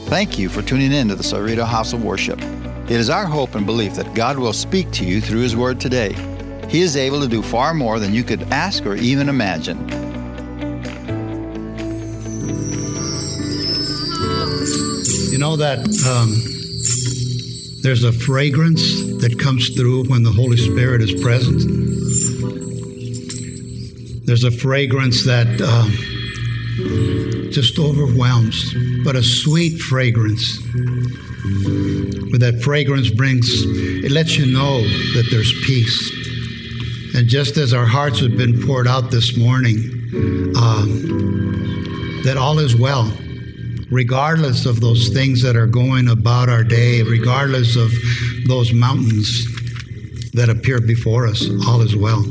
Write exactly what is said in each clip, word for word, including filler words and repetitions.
Thank you for tuning in to the Cerrito House of Worship. It is our hope and belief that God will speak to you through His Word today. He is able to do far more than you could ask or even imagine. You know that um, there's a fragrance that comes through when the Holy Spirit is present. There's a fragrance that um, just overwhelms, but a sweet fragrance. Where that fragrance brings, it lets you know that there's peace. And just as our hearts have been poured out this morning, um, that all is well, regardless of those things that are going about our day, regardless of those mountains that appear before us, all is well.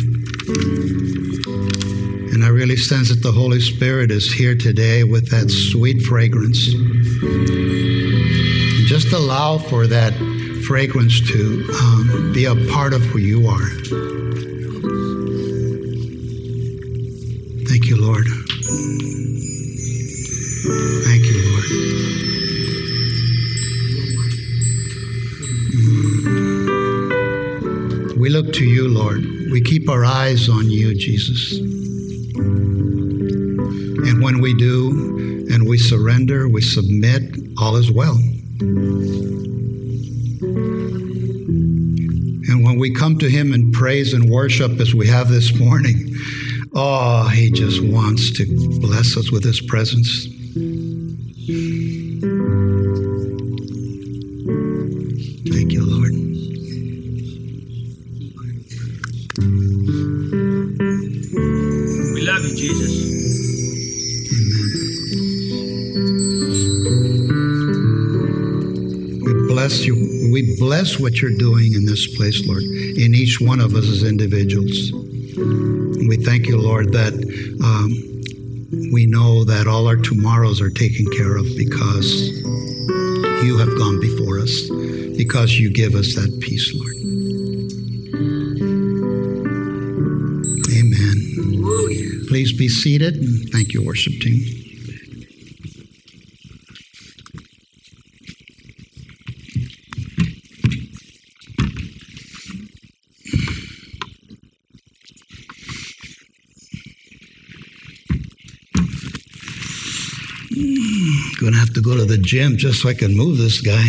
And I really sense that the Holy Spirit is here today with that sweet fragrance. And just allow for that fragrance to um, be a part of who you are. Thank you, Lord. Thank you, Lord. Mm. We look to you, Lord. We keep our eyes on you, Jesus. And when we do, and we surrender, we submit, all is well. And when we come to Him in praise and worship as we have this morning, oh, He just wants to bless us with His presence. Thank you, Lord. We love you, Jesus. Bless you. We bless what you're doing in this place, Lord, in each one of us as individuals. We thank you, Lord, that um, we know that all our tomorrows are taken care of because you have gone before us, because you give us that peace, Lord. Amen. Please be seated, and thank you, worship team. Going to have to go to the gym just so I can move this guy.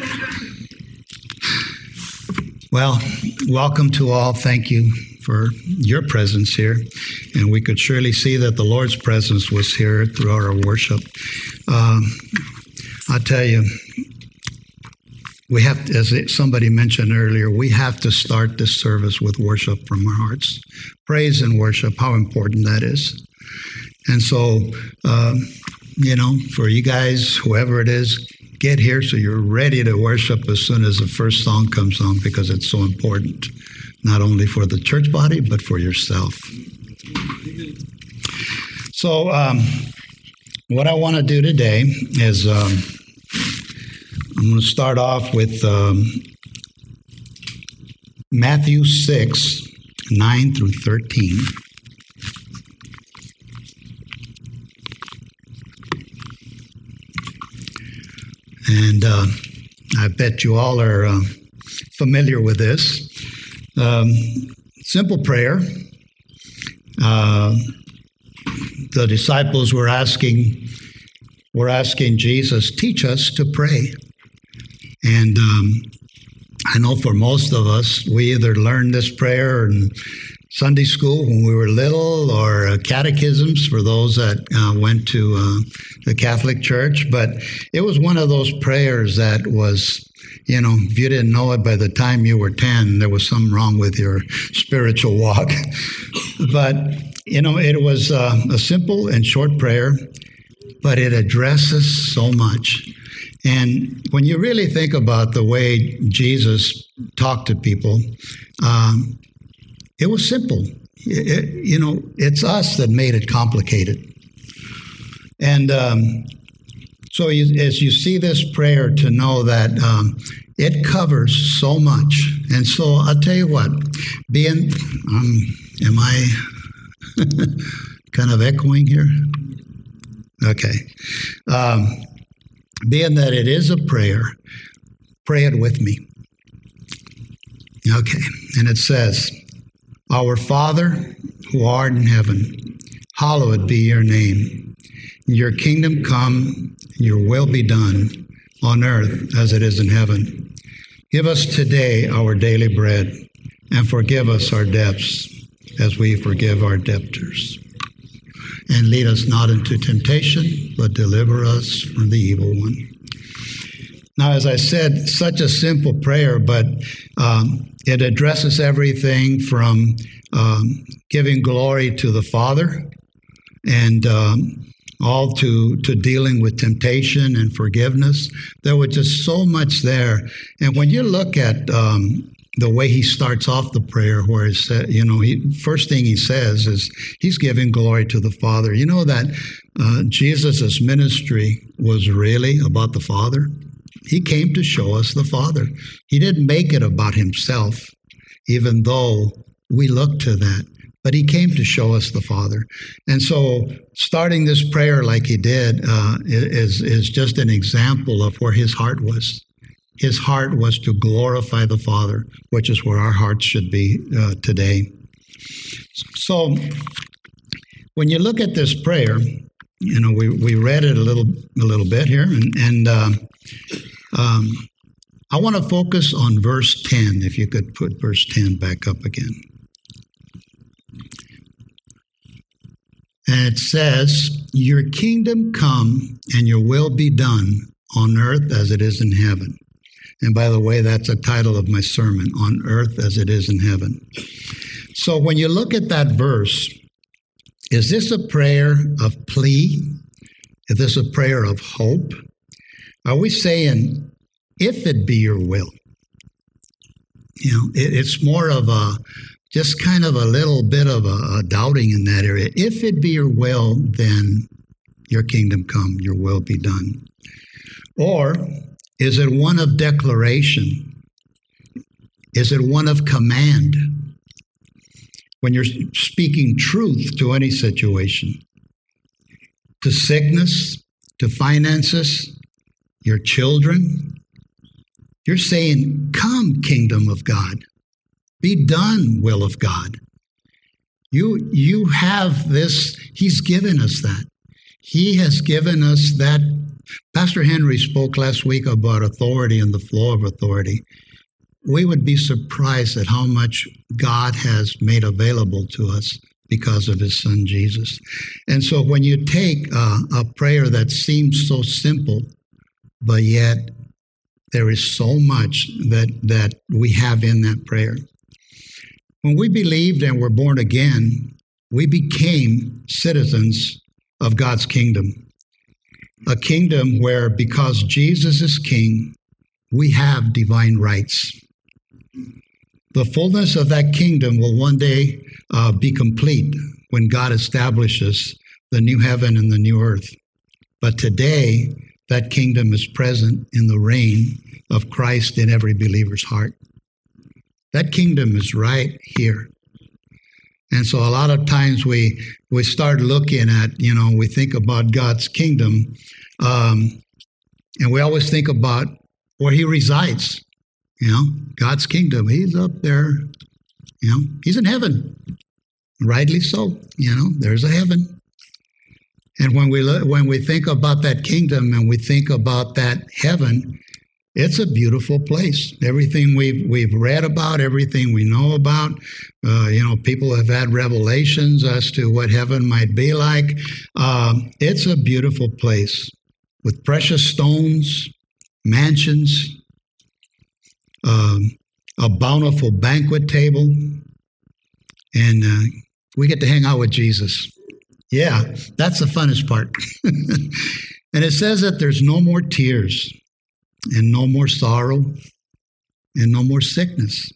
Well, welcome to all. Thank you for your presence here. And we could surely see that the Lord's presence was here throughout our worship. Um, I'll tell you, we have to, as somebody mentioned earlier, we have to start this service with worship from our hearts. Praise and worship, how important that is. And so, um, you know, for you guys, whoever it is, get here so you're ready to worship as soon as the first song comes on, because it's so important, not only for the church body, but for yourself. So um, what I want to do today is um, I'm going to start off with um, Matthew six, nine through thirteen. And uh, I bet you all are uh, familiar with this. Um, simple prayer. Uh, the disciples were asking, were asking Jesus, teach us to pray. And um, I know for most of us, we either learned this prayer in Sunday school when we were little, or uh, catechisms for those that uh, went to uh, the Catholic Church. But it was one of those prayers that was, you know, if you didn't know it by the time you were ten, there was something wrong with your spiritual walk. But, you know, it was uh, a simple and short prayer, but it addresses so much. And when you really think about the way Jesus talked to people, um, it was simple. It, it, you know, it's us that made it complicated. And um, so you, as you see this prayer, to know that um, it covers so much. And so I'll tell you what, being, um, am I kind of echoing here? Okay. Um, being that it is a prayer, pray it with me. Okay, and it says, Our Father, who art in heaven, hallowed be your name. Your kingdom come, your will be done, on earth as it is in heaven. Give us today our daily bread, and forgive us our debts, as we forgive our debtors. And lead us not into temptation, but deliver us from the evil one. Now, as I said, such a simple prayer, but um, it addresses everything from um, giving glory to the Father and um, all to, to dealing with temptation and forgiveness. There was just so much there. And when you look at um, the way he starts off the prayer, where he said, you know, he, first thing he says is he's giving glory to the Father. You know that uh, Jesus' ministry was really about the Father. He came to show us the Father. He didn't make it about himself, even though we look to that. But he came to show us the Father. And so starting this prayer like he did uh, is, is just an example of where his heart was. His heart was to glorify the Father, which is where our hearts should be uh, today. So when you look at this prayer, you know, we, we read it a little a little bit here, and, and uh, um, I want to focus on verse ten, if you could put verse ten back up again. And it says, Your kingdom come and your will be done on earth as it is in heaven. And by the way, that's a title of my sermon, On Earth as It Is in Heaven. So when you look at that verse, is this a prayer of plea? Is this a prayer of hope? Are we saying, if it be your will? You know, it, it's more of a, just kind of a little bit of a, a doubting in that area. If it be your will, then your kingdom come, your will be done. Or is it one of declaration? Is it one of command? When you're speaking truth to any situation, to sickness, to finances, your children, you're saying, come, kingdom of God. Be done, will of God. You, you have this, he's given us that. He has given us that. Pastor Henry spoke last week about authority and the flow of authority. We would be surprised at how much God has made available to us because of his son Jesus. And so when you take uh, a prayer that seems so simple, but yet there is so much that, that we have in that prayer. When we believed and were born again, we became citizens of God's kingdom. A kingdom where, because Jesus is king, we have divine rights. The fullness of that kingdom will one day uh, be complete when God establishes the new heaven and the new earth. But today, that kingdom is present in the reign of Christ in every believer's heart. That kingdom is right here. And so a lot of times we we start looking at, you know, we think about God's kingdom, um, and we always think about where he resides. You know, God's kingdom, he's up there, you know, he's in heaven. Rightly so, you know, there's a heaven. And when we look, when we think about that kingdom and we think about that heaven, it's a beautiful place. Everything we've we've read about, everything we know about, uh, you know, people have had revelations as to what heaven might be like. Um, it's a beautiful place with precious stones, mansions, um, a bountiful banquet table, and uh, we get to hang out with Jesus. Yeah, that's the funnest part. And it says that there's no more tears, and no more sorrow, and no more sickness,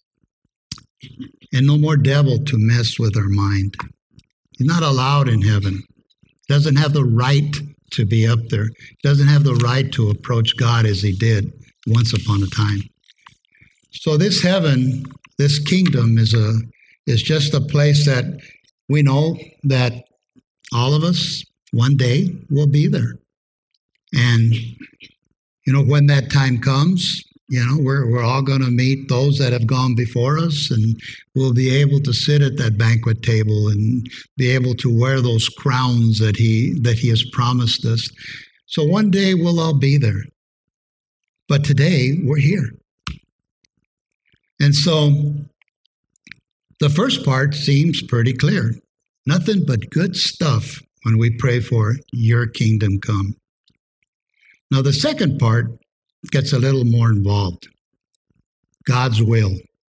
and no more devil to mess with our mind. He's not allowed in heaven. Doesn't have the right to be up there. Doesn't have the right to approach God as he did once upon a time. So this heaven, this kingdom is a is just a place that we know that all of us one day will be there. And you know, when that time comes, you know, we're, we're all going to meet those that have gone before us, and we'll be able to sit at that banquet table and be able to wear those crowns that he, that he has promised us. So one day we'll all be there. But today we're here. And so the first part seems pretty clear. Nothing but good stuff when we pray for your kingdom come. Now the second part gets a little more involved. God's will.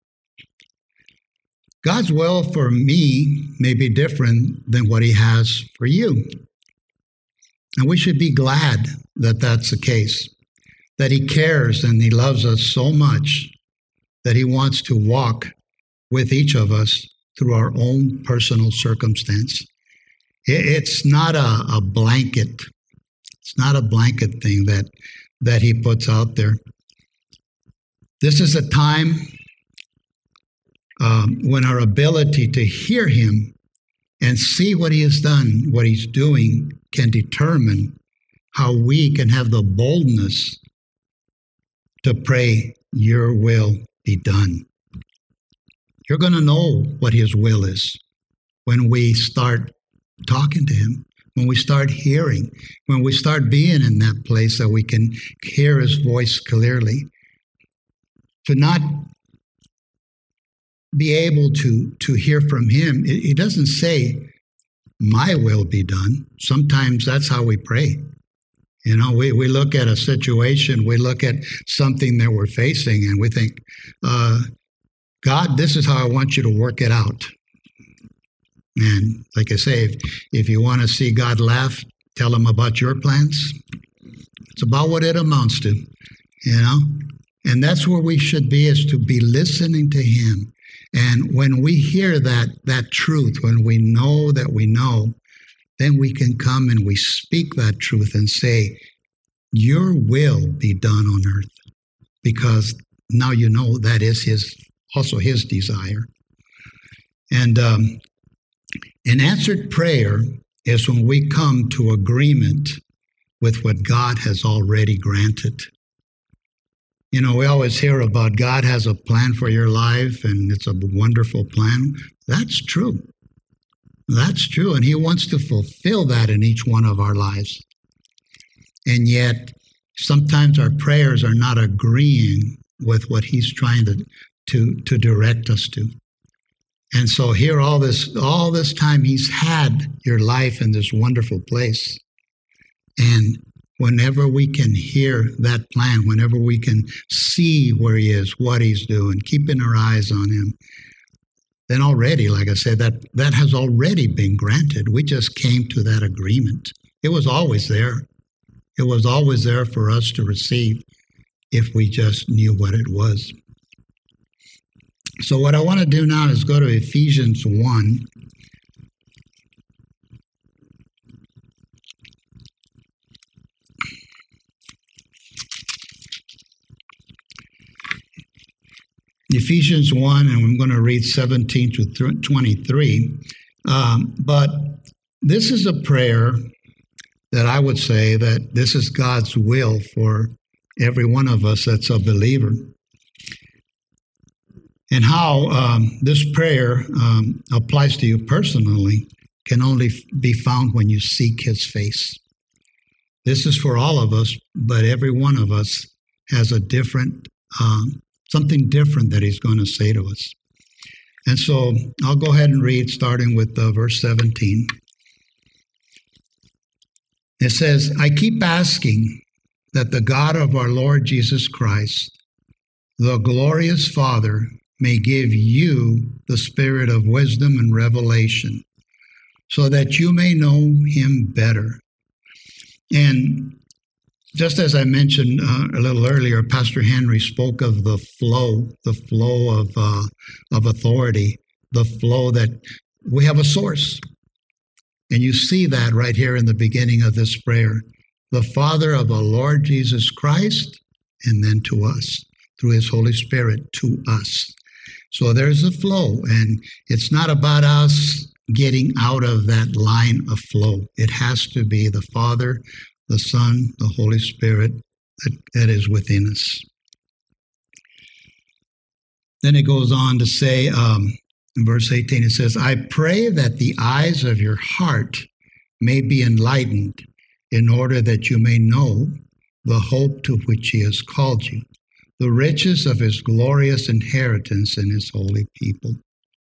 God's will for me may be different than what he has for you. And we should be glad that that's the case, that he cares and he loves us so much that he wants to walk with each of us through our own personal circumstance. It's not a, a blanket. It's not a blanket thing that that he puts out there. This is a time um, when our ability to hear him and see what he has done, what he's doing, can determine how we can have the boldness to pray, your will be done. You're going to know what his will is when we start talking to him. When we start hearing, when we start being in that place that we can hear his voice clearly, to not be able to, to hear from him, it, it doesn't say, my will be done. Sometimes that's how we pray. You know, we, we look at a situation, we look at something that we're facing, and we think, uh, God, this is how I want you to work it out. And like I say, if, if you want to see God laugh, tell him about your plans. It's about what it amounts to, you know. And that's where we should be, is to be listening to him. And when we hear that that truth, when we know that we know, then we can come and we speak that truth and say, your will be done on earth. Because now you know that is his, also his desire. And um an answered prayer is when we come to agreement with what God has already granted. You know, we always hear about God has a plan for your life, and it's a wonderful plan. That's true. That's true, and he wants to fulfill that in each one of our lives. And yet, sometimes our prayers are not agreeing with what he's trying to, to, to direct us to. And so here all this all this time he's had your life in this wonderful place. And whenever we can hear that plan, whenever we can see where he is, what he's doing, keeping our eyes on him, then already, like I said, that, that has already been granted. We just came to that agreement. It was always there. It was always there for us to receive if we just knew what it was. So what I want to do now is go to Ephesians one. Ephesians one, and I'm going to read seventeen to twenty-three. Um, but this is a prayer that I would say that this is God's will for every one of us that's a believer. And how um, this prayer um, applies to you personally can only be found when you seek his face. This is for all of us, but every one of us has a different, um, something different that he's going to say to us. And so I'll go ahead and read, starting with uh, verse seventeen. It says, I keep asking that the God of our Lord Jesus Christ, the glorious Father, may give you the spirit of wisdom and revelation, so that you may know him better. And just as I mentioned uh, a little earlier, Pastor Henry spoke of the flow, the flow of uh, of authority, the flow that we have a source. And you see that right here in the beginning of this prayer. The Father of our Lord Jesus Christ, and then to us, through his Holy Spirit, to us. So there's a flow, and it's not about us getting out of that line of flow. It has to be the Father, the Son, the Holy Spirit that, that is within us. Then it goes on to say, um, in verse eighteen, it says, I pray that the eyes of your heart may be enlightened, in order that you may know the hope to which he has called you, the riches of his glorious inheritance in his holy people.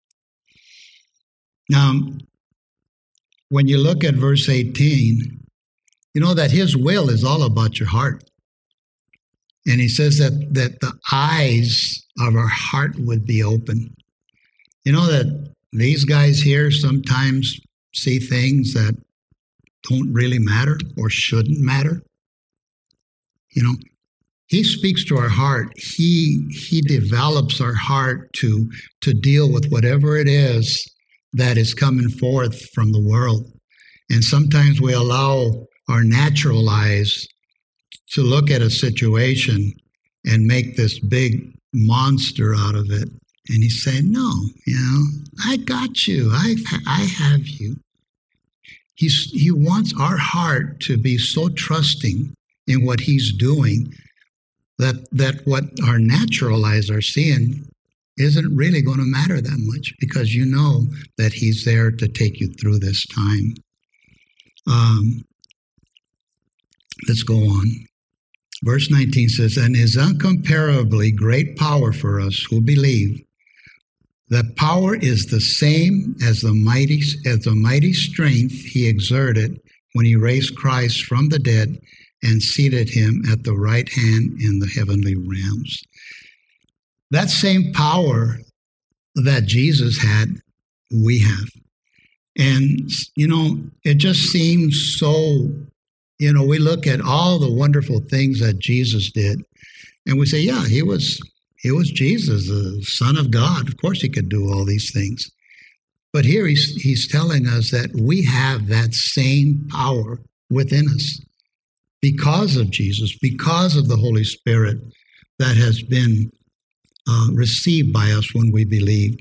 Now, when you look at verse eighteen, you know that his will is all about your heart. And he says that, that the eyes of our heart would be open. You know that these guys here sometimes see things that don't really matter or shouldn't matter. You know, he speaks to our heart. He he develops our heart to to deal with whatever it is that is coming forth from the world. And sometimes we allow our natural eyes to look at a situation and make this big monster out of it. And he's saying, no, you know, I got you. I I have you. He's, he wants our heart to be so trusting in what he's doing that, that what our natural eyes are seeing isn't really going to matter that much, because you know that he's there to take you through this time. Um, let's go on. Verse nineteen says, and his incomparably great power for us who believe. That power is the same as the mighty as the mighty strength he exerted when he raised Christ from the dead and seated him at the right hand in the heavenly realms. That same power that Jesus had, we have. And, you know, it just seems so, you know, we look at all the wonderful things that Jesus did, and we say, yeah, he was He was Jesus, the Son of God. Of course he could do all these things. But here he's, he's telling us that we have that same power within us because of Jesus, because of the Holy Spirit that has been uh, received by us when we believed.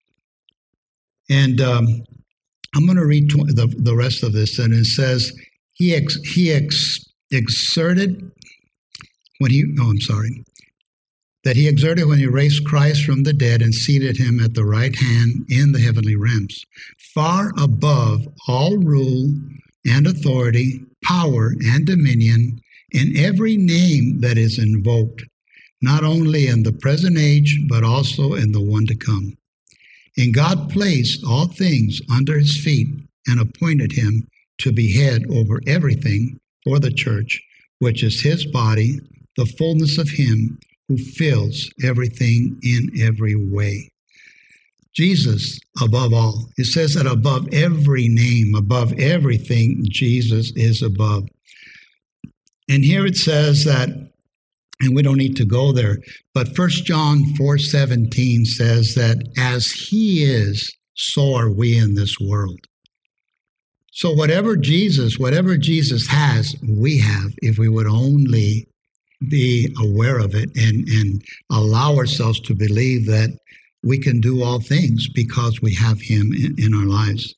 And um, I'm going to read tw- the, the rest of this, and it says, he, ex- he ex- exerted, when he, oh, I'm sorry, that he exerted when he raised Christ from the dead and seated him at the right hand in the heavenly realms, far above all rule and authority, power and dominion, in every name that is invoked, not only in the present age, but also in the one to come. And God placed all things under his feet and appointed him to be head over everything for the church, which is his body, the fullness of him who fills everything in every way. Jesus, above all. It says that above every name, above everything, Jesus is above. And here it says that, and we don't need to go there, but First John four seventeen says that as he is, so are we in this world. So whatever Jesus, whatever Jesus has, we have, if we would only be aware of it and, and allow ourselves to believe that we can do all things because we have him in, in our lives.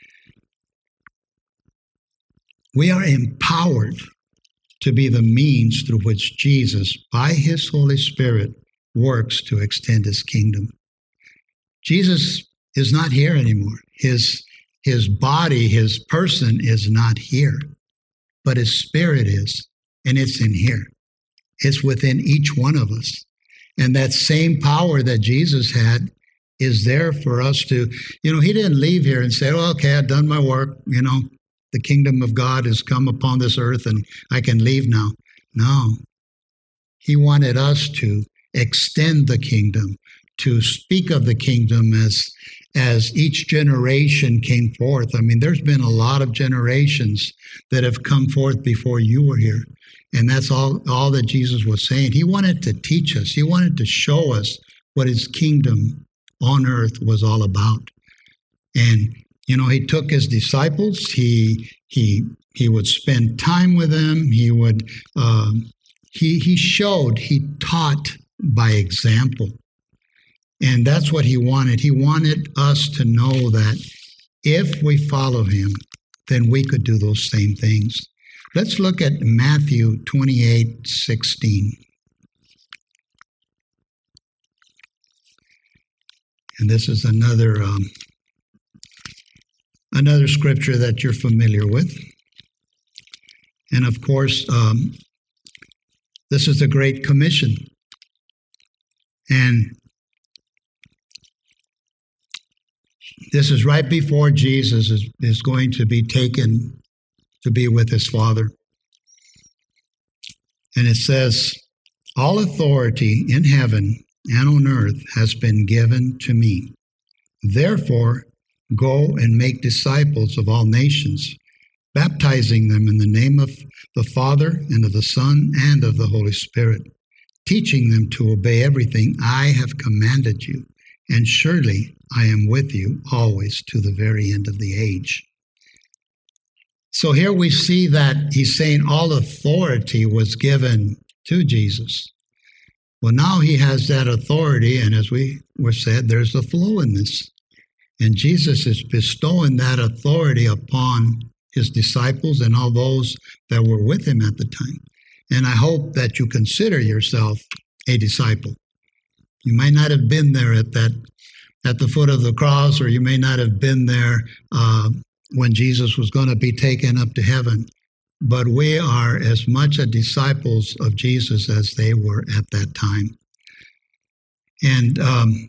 We are empowered to be the means through which Jesus, by his Holy Spirit, works to extend his kingdom. Jesus is not here anymore. His, his body, his person is not here, but his spirit is, and it's in here. It's within each one of us. And that same power that Jesus had is there for us to, you know, he didn't leave here and say, oh, okay, I've done my work. You know, the kingdom of God has come upon this earth and I can leave now. No, he wanted us to extend the kingdom, to speak of the kingdom as, as each generation came forth. I mean, there's been a lot of generations that have come forth before you were here. And that's all, all that Jesus was saying. He wanted to teach us. He wanted to show us what his kingdom on earth was all about. And, you know, he took his disciples. He he he would spend time with them. He would um, he he showed. He taught by example, and that's what he wanted. He wanted us to know that if we follow him, then we could do those same things. Let's look at Matthew twenty-eight sixteen. And this is another um, another scripture that you're familiar with. And of course, um, this is the Great Commission. And this is right before Jesus is, is going to be taken to be with his Father. And it says, all authority in heaven and on earth has been given to me. Therefore, go and make disciples of all nations, baptizing them in the name of the Father and of the Son and of the Holy Spirit, teaching them to obey everything I have commanded you. And surely I am with you always to the very end of the age. So here we see that he's saying all authority was given to Jesus. Well, now he has that authority, and as we were said, there's a flow in this. And Jesus is bestowing that authority upon his disciples and all those that were with him at the time. And I hope that you consider yourself a disciple. You might not have been there at that, at the foot of the cross, or you may not have been there uh, when Jesus was going to be taken up to heaven. But we are as much a disciples of Jesus as they were at that time. And um,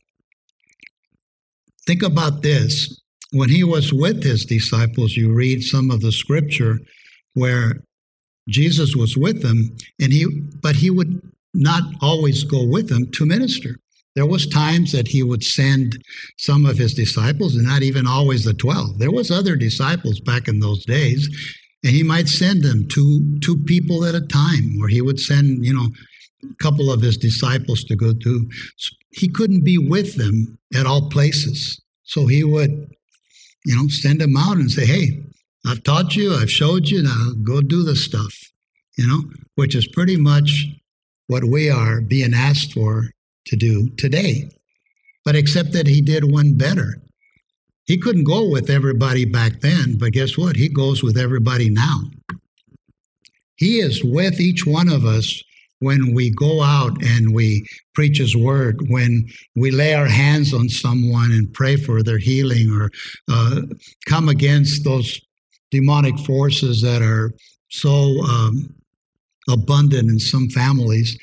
think about this. When he was with his disciples, you read some of the scripture where Jesus was with them, and he, but he would not always go with them to minister. There was times that he would send some of his disciples, and not even always the twelve. There was other disciples back in those days, and he might send them two, two people at a time, or he would send, you know, a couple of his disciples to go to. He couldn't be with them at all places. So he would, you know, send them out and say, hey, I've taught you, I've showed you, now go do the stuff, you know, which is pretty much what we are being asked for to do today. But except that he did one better. He couldn't go with everybody back then, but guess what? He goes with everybody now. He is with each one of us when we go out and we preach his word, when we lay our hands on someone and pray for their healing, or uh, come against those demonic forces that are so um, abundant in some families.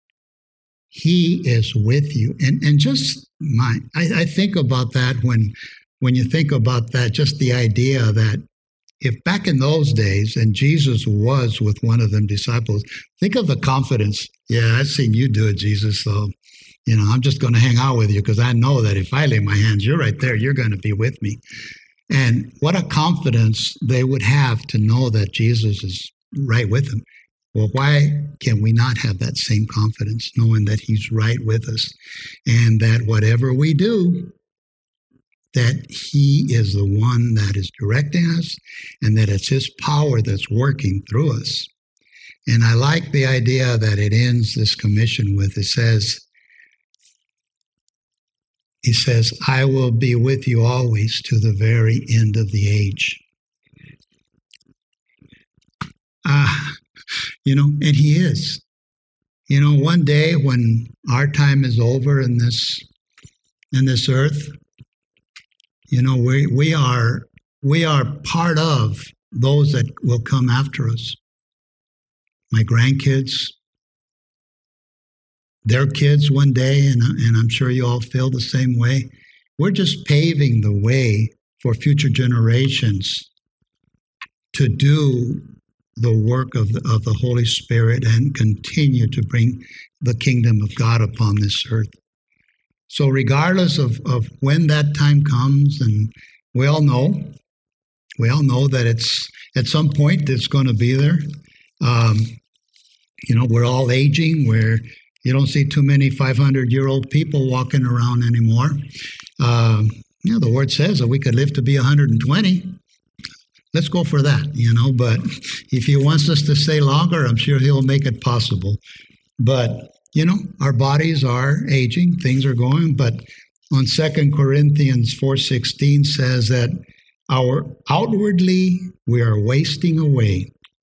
He is with you. And and just my, I, I think about that when when you think about that, just the idea that if back in those days, and Jesus was with one of them disciples, think of the confidence. Yeah, I've seen you do it, Jesus. So, you know, I'm just going to hang out with you because I know that if I lay my hands, you're right there. You're going to be with me. And what a confidence they would have to know that Jesus is right with them. Well, why can we not have that same confidence, knowing that he's right with us, and that whatever we do, that he is the one that is directing us, and that it's his power that's working through us. And I like the idea that it ends this commission with, it says, he says, I will be with you always to the very end of the age. Ah, you know, and he is. You know, one day when our time is over in this in this earth, you know, we we are we are part of those that will come after us. My grandkids, their kids one day, and, and I'm sure you all feel the same way. We're just paving the way for future generations to do the work of the, of the Holy Spirit and continue to bring the kingdom of God upon this earth. So regardless of, of when that time comes, and we all know, we all know that it's at some point it's going to be there. Um, you know, we're all aging, where you don't see too many five hundred year old people walking around anymore. Um, you know, the word says that we could live to be one hundred twenty. Let's go for that, you know, but if he wants us to stay longer, I'm sure he'll make it possible. But, you know, our bodies are aging, things are going, but on Second Corinthians four sixteen says that our outwardly we are wasting away,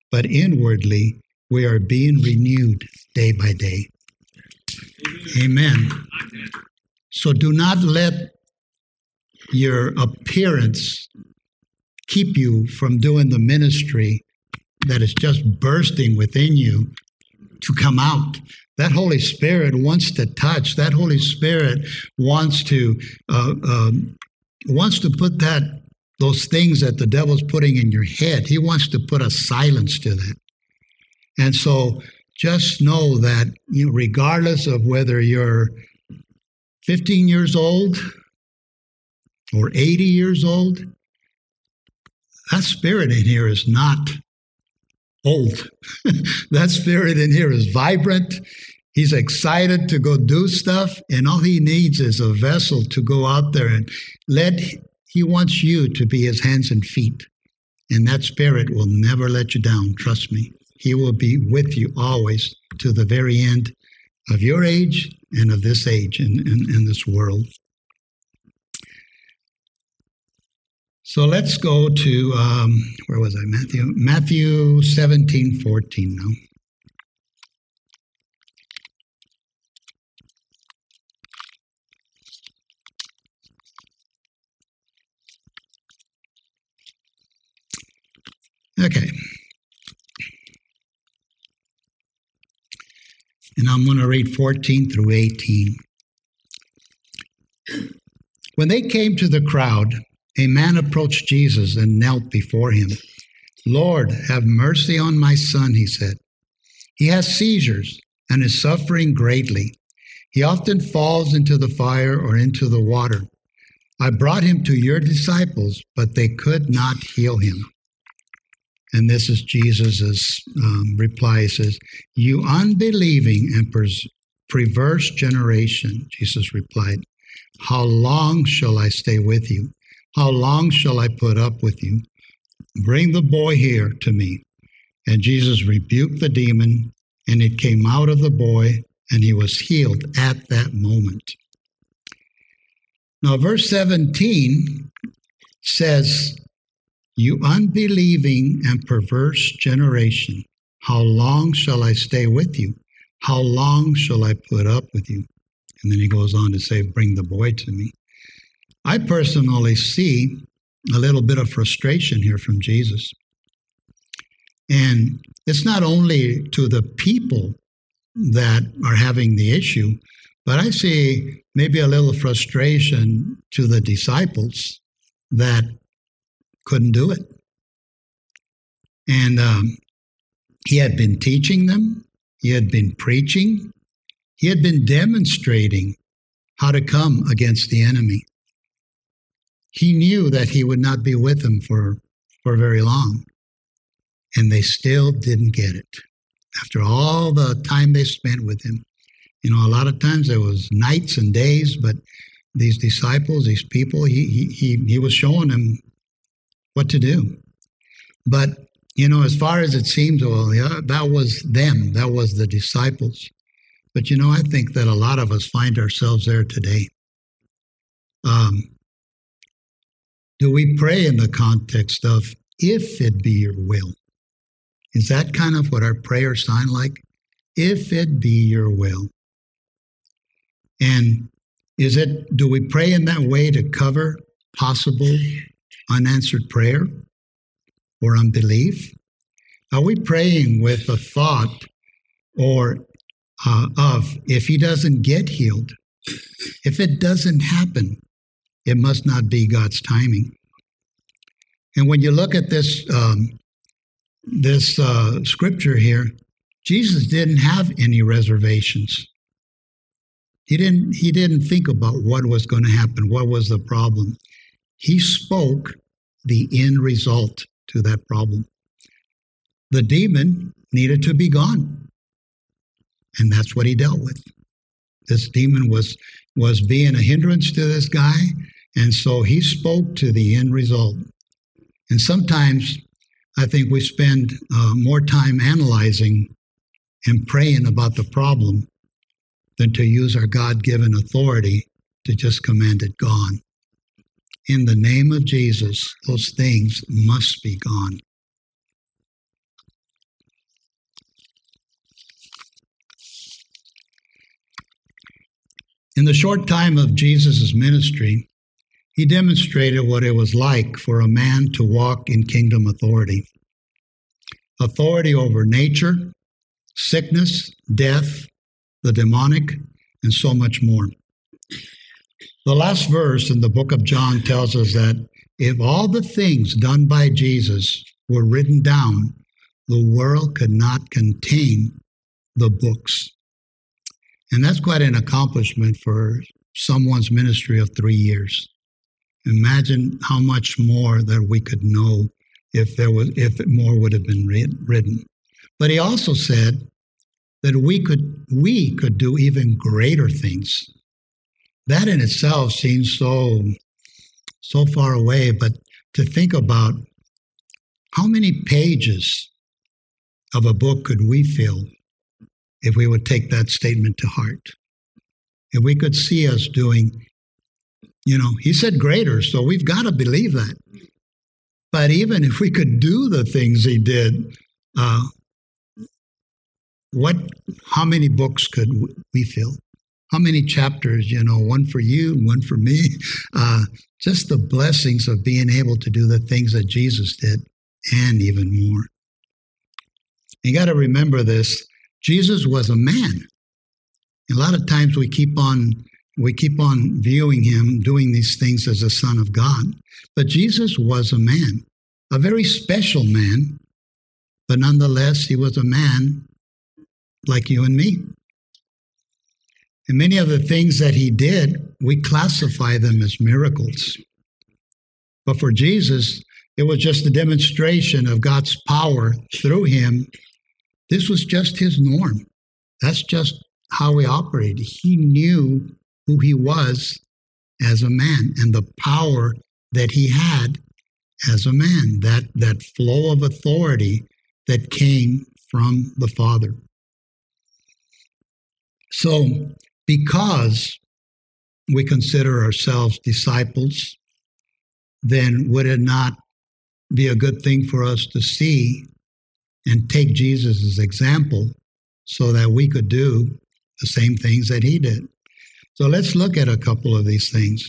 but inwardly we are being renewed day by day. Amen. So do not let your appearance keep you from doing the ministry that is just bursting within you to come out. That Holy Spirit wants to touch. That Holy Spirit wants to uh, um, wants to put that those things that the devil's putting in your head. He wants to put a silence to that. And so just know that, you know, regardless of whether you're fifteen years old or eighty years old, that spirit in here is not old. That spirit in here is vibrant. He's excited to go do stuff, and all he needs is a vessel to go out there and let, he wants you to be his hands and feet. And that spirit will never let you down, trust me. He will be with you always to the very end of your age and of this age in, in, in this world. So let's go to, um, where was I, Matthew? Matthew seventeen fourteen now. Okay. And I'm going to read fourteen through eighteen. When they came to the crowd, a man approached Jesus and knelt before him. "Lord, have mercy on my son," he said. "He has seizures and is suffering greatly. He often falls into the fire or into the water. I brought him to your disciples, but they could not heal him." And this is Jesus' um, reply. He says, "You unbelieving and pers- perverse generation," Jesus replied, "how long shall I stay with you? How long shall I put up with you? Bring the boy here to me." And Jesus rebuked the demon, and it came out of the boy, and he was healed at that moment. Now, verse seventeen says, "You unbelieving and perverse generation, how long shall I stay with you? How long shall I put up with you?" And then he goes on to say, "Bring the boy to me." I personally see a little bit of frustration here from Jesus. And it's not only to the people that are having the issue, but I see maybe a little frustration to the disciples that couldn't do it. And um, he had been teaching them, he had been preaching, he had been demonstrating how to come against the enemy. He knew that he would not be with them for, for very long, and they still didn't get it. After all the time they spent with him, you know, a lot of times there was nights and days, but these disciples, these people, he he he, he was showing them what to do. But, you know, as far as it seems, well, yeah, that was them, that was the disciples. But, you know, I think that a lot of us find ourselves there today. Um, do we pray in the context of, if it be your will? Is that kind of what our prayers sound like? If it be your will. And is it, do we pray in that way to cover possible unanswered prayer or unbelief? Are we praying with a thought or uh, of, if he doesn't get healed, if it doesn't happen, it must not be God's timing? And when you look at this um, this uh, scripture here, Jesus didn't have any reservations. He didn't, he didn't think about what was going to happen, what was the problem. He spoke the end result to that problem. The demon needed to be gone. And that's what he dealt with. This demon was, was being a hindrance to this guy, and so he spoke to the end result. And sometimes I think we spend uh, more time analyzing and praying about the problem than to use our God-given authority to just command it gone. In the name of Jesus, those things must be gone. In the short time of Jesus' ministry, he demonstrated what it was like for a man to walk in kingdom authority. Authority over nature, sickness, death, the demonic, and so much more. The last verse in the book of John tells us that if all the things done by Jesus were written down, the world could not contain the books. And that's quite an accomplishment for someone's ministry of three years. Imagine how much more that we could know if there was, if more would have been written. But he also said that we could, we could do even greater things. That in itself seems so, so far away, but to think about how many pages of a book could we fill if we would take that statement to heart? If we could see us doing, you know, he said greater, so we've got to believe that. But even if we could do the things he did, uh, what? How many books could we fill? How many chapters, you know, one for you, one for me? Uh, just the blessings of being able to do the things that Jesus did and even more. You got to remember this. Jesus was a man. A lot of times we keep on we keep on viewing him doing these things as a son of God. But Jesus was a man, a very special man, but nonetheless, he was a man like you and me. And many of the things that he did, we classify them as miracles. But for Jesus, it was just a demonstration of God's power through him. This was just his norm. That's just how he operated. He knew who he was as a man and the power that he had as a man, that, that flow of authority that came from the Father. So, because we consider ourselves disciples, then would it not be a good thing for us to see and take Jesus' example so that we could do the same things that he did? So let's look at a couple of these things.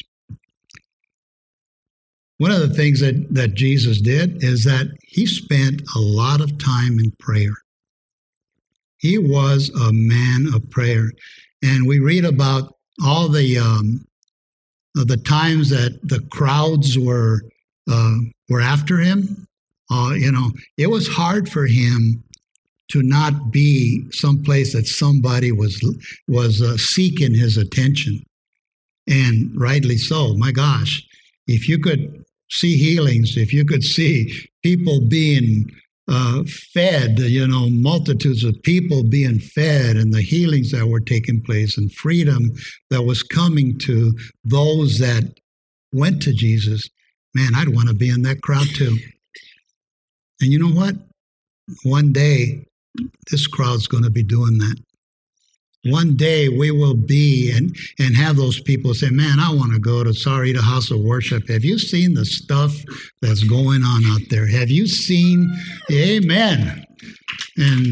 One of the things that, that Jesus did is that he spent a lot of time in prayer. He was a man of prayer. And we read about all the um, the times that the crowds were uh, were after him. Uh, you know, it was hard for him to not be someplace that somebody was was uh, seeking his attention, and rightly so. My gosh, if you could see healings, if you could see people being uh, fed, you know, multitudes of people being fed, and the healings that were taking place, and freedom that was coming to those that went to Jesus, man, I'd want to be in that crowd too. And you know what? One day, this crowd's going to be doing that. One day we will be and, and have those people say, man, I want to go to Sarita House of Worship. Have you seen the stuff that's going on out there? Have you seen? Amen. And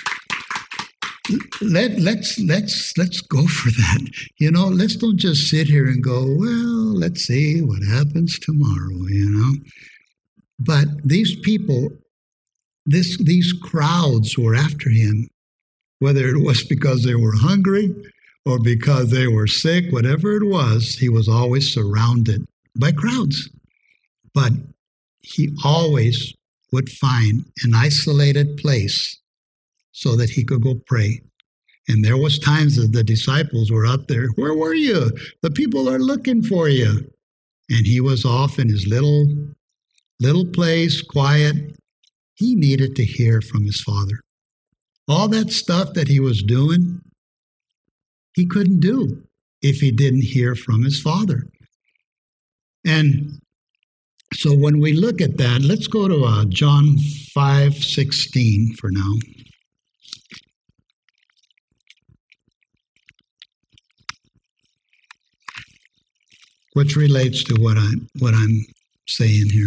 let, let's, let's, let's go for that. You know, let's don't just sit here and go, well, let's see what happens tomorrow, you know. But these people, this these crowds were after him, whether it was because they were hungry or because they were sick, whatever it was, he was always surrounded by crowds. But he always would find an isolated place so that he could go pray. And there was times that the disciples were out there, where were you? The people are looking for you. And he was off in his little, little place, quiet. He needed to hear from his Father. All that stuff that he was doing, he couldn't do if he didn't hear from his Father. And so when we look at that, let's go to uh, John five sixteen for now. Which relates to what I'm, what I'm saying here.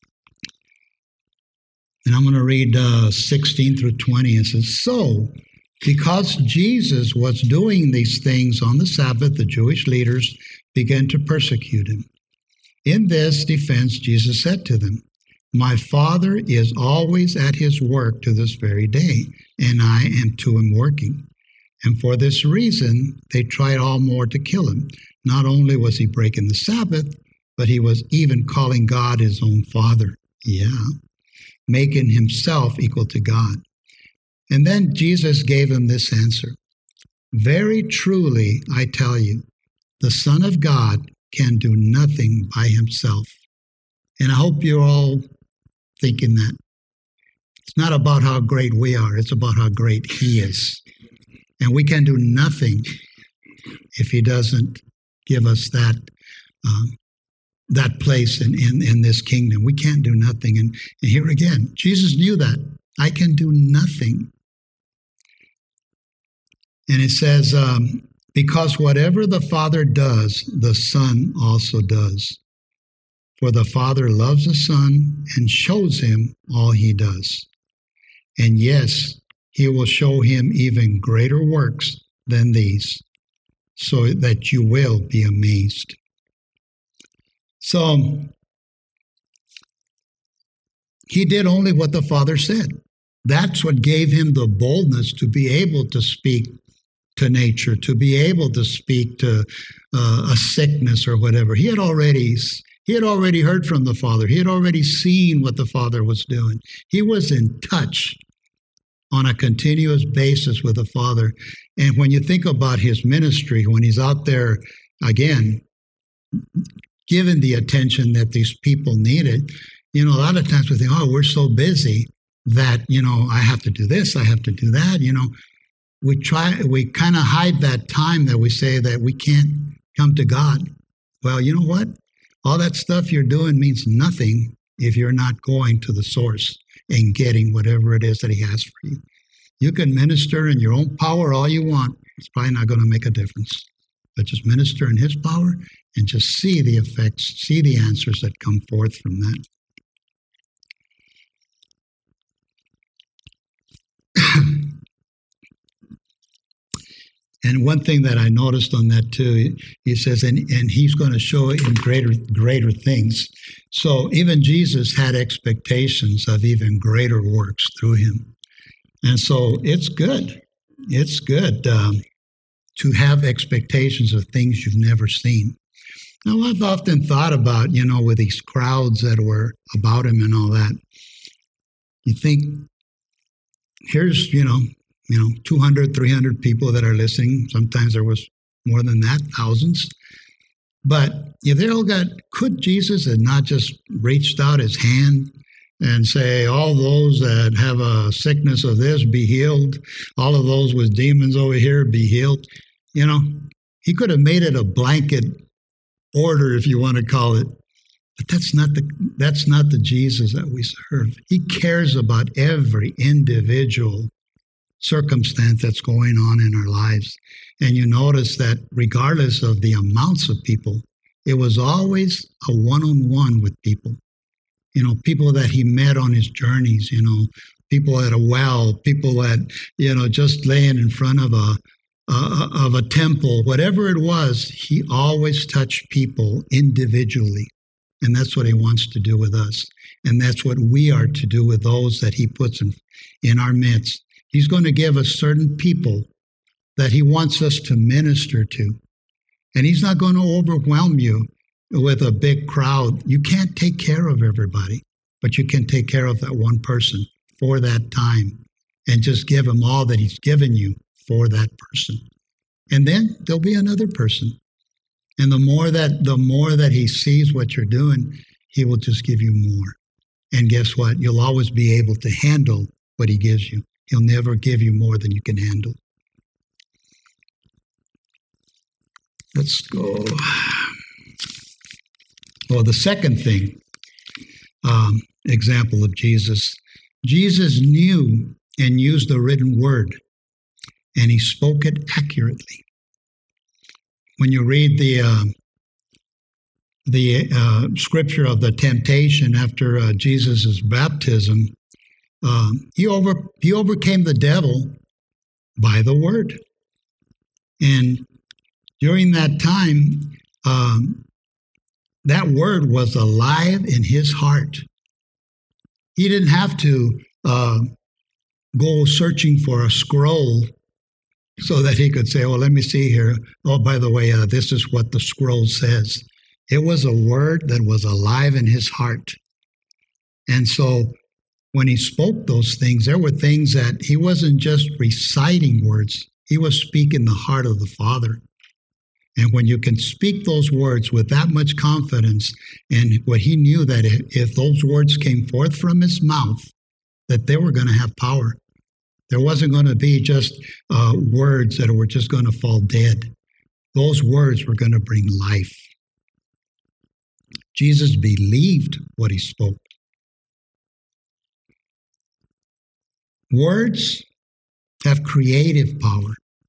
And I'm going to read uh, sixteen through twenty. It says, so Because Jesus was doing these things on the Sabbath, the Jewish leaders began to persecute him. In this defense, Jesus said to them, "My Father is always at his work to this very day, and I am too am working." And for this reason, they tried all more to kill him. Not only was he breaking the Sabbath, but he was even calling God his own Father. Yeah, making himself equal to God. And then Jesus gave him this answer. "Very truly, I tell you, the Son of God can do nothing by himself." And I hope you're all thinking that. It's not about how great we are, it's about how great he is. And we can do nothing if he doesn't give us that um, that place in, in, in this kingdom. We can't do nothing. And, and here again, Jesus knew that. I can do nothing. And it says, um, because whatever the Father does, the Son also does. For the Father loves the Son and shows him all he does. And yes, he will show him even greater works than these, so that you will be amazed. So, he did only what the Father said. That's what gave him the boldness to be able to speak to nature, to be able to speak to uh, a sickness or whatever. He had already he had already heard from the Father. He had already seen what the Father was doing. He was in touch on a continuous basis with the Father. And when you think about his ministry, when he's out there, again, given the attention that these people needed, you know, a lot of times we think, oh, we're so busy that, you know, I have to do this, I have to do that, you know. We try, we kind of hide that time that we say that we can't come to God. Well, you know what? All that stuff you're doing means nothing if you're not going to the source and getting whatever it is that he has for you. You can minister in your own power all you want. It's probably not going to make a difference. But just minister in his power and just see the effects, see the answers that come forth from that. And one thing that I noticed on that too, he says, and, and he's going to show in greater greater things. So even Jesus had expectations of even greater works through him. And so it's good. It's good um, to have expectations of things you've never seen. Now, I've often thought about, you know, with these crowds that were about him and all that, you think, here's, you know, you know, two hundred, three hundred people that are listening. Sometimes there was more than that, thousands. But if they all got, could Jesus have not just reached out his hand and say, all those that have a sickness of this, be healed. All of those with demons over here, be healed. You know, he could have made it a blanket order, if you want to call it. But that's not the that's not the Jesus that we serve. He cares about every individual circumstance that's going on in our lives. And you notice that regardless of the amounts of people, it was always a one-on-one with people. You know, people that he met on his journeys, you know, people at a well, people that, you know, just laying in front of a, uh, of a temple, whatever it was, he always touched people individually. And that's what he wants to do with us. And that's what we are to do with those that he puts in, in our midst. He's going to give us certain people that he wants us to minister to. And he's not going to overwhelm you with a big crowd. You can't take care of everybody, but you can take care of that one person for that time and just give him all that he's given you for that person. And then there'll be another person. And the more that the more that he sees what you're doing, he will just give you more. And guess what? You'll always be able to handle what he gives you. He'll never give you more than you can handle. Let's go. Well, the second thing, um, example of Jesus, Jesus knew and used the written word, and he spoke it accurately. When you read the uh, the uh, scripture of the temptation after uh, Jesus' baptism, uh, he over he overcame the devil by the word. And during that time, um, that word was alive in his heart. He didn't have to uh, go searching for a scroll so that he could say, well, let me see here. Oh, by the way, uh, this is what the scroll says. It was a word that was alive in his heart. And so when he spoke those things, there were things that he wasn't just reciting words. He was speaking the heart of the Father. And when you can speak those words with that much confidence, and what he knew that if, if those words came forth from his mouth, that they were going to have power. There wasn't going to be just uh, words that were just going to fall dead. Those words were going to bring life. Jesus believed what he spoke. Words have creative power.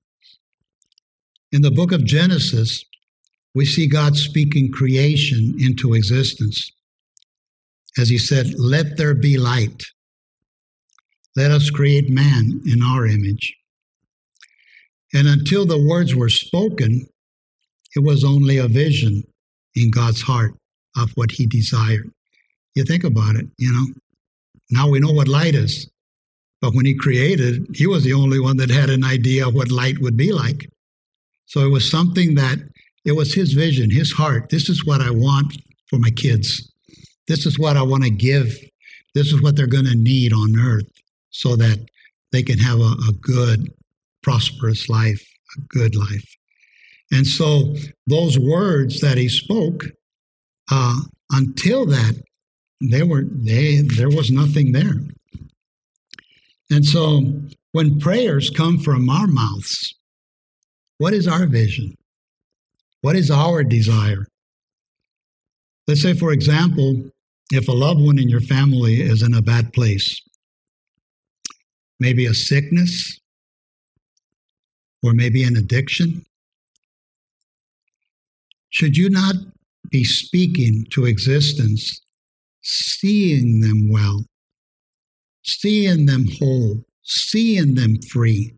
In the book of Genesis, we see God speaking creation into existence. As he said, let there be light. Let us create man in our image. And until the words were spoken, it was only a vision in God's heart of what he desired. You think about it, you know. Now we know what light is. But when he created, he was the only one that had an idea of what light would be like. So it was something that, it was his vision, his heart. This is what I want for my kids. This is what I want to give. This is what they're going to need on earth so that they can have a, a good, prosperous life, a good life. And so those words that he spoke, uh, until that, they were they there was nothing there. And so when prayers come from our mouths, what is our vision? What is our desire? Let's say, for example, if a loved one in your family is in a bad place, maybe a sickness, or maybe an addiction, should you not be speaking to existence, seeing them well, seeing them whole, seeing them free?